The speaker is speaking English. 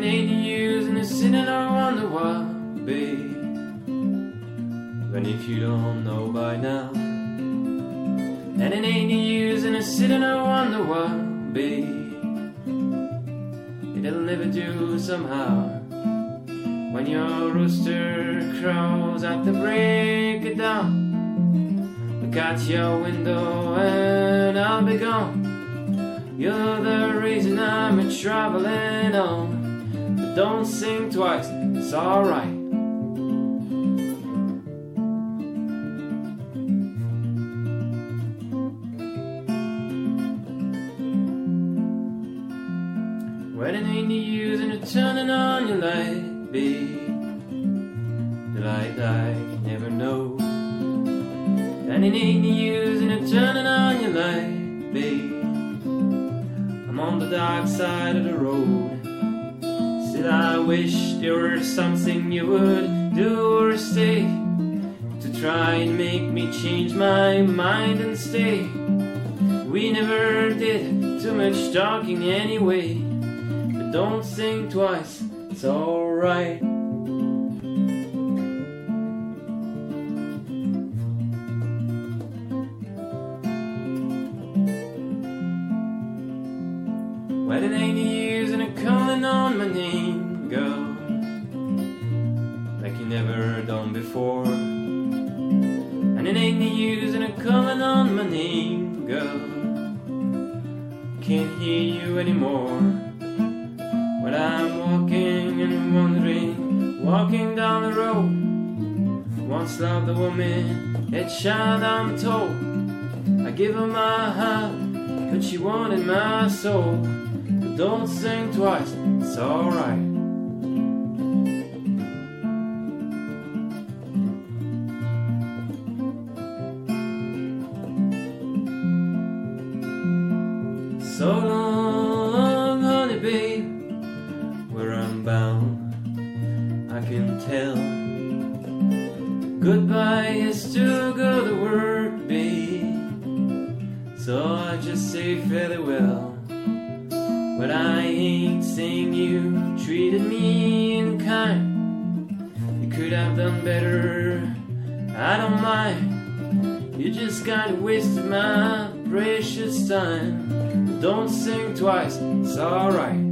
it ain't no use in sitting around the wall, babe. But if you don't know by now, and it ain't no use in sitting around the wall, babe. It'll never do somehow. When your rooster crows at the break of dawn, look out your window and I'll be gone. You're the reason I'm traveling on. But don't sing twice, it's alright. When it ain't no use in turning on your light, babe, the light I can never know. And it ain't no use in turning on your light, babe. I'm on the dark side of the road. Still I wish there were something you would do or say to try and make me change my mind and stay. We never did too much talking anyway. But don't think twice, it's alright. When it ain't no use in calling on my name, girl, like you never done before. And it ain't no use in calling on my name, girl, can't hear you anymore. When I'm walking and wandering, walking down the road, once loved a woman, that child I'm told. I give her my heart, but she wanted my soul. But don't think twice, it's alright. So long, honey babe, where I'm bound, I can tell. Goodbye is too good a word, babe, so I just say farewell. But I ain't saying you treated me unkind. You could have done better, I don't mind. You just kinda wasted my precious time. Don't think twice, it's alright.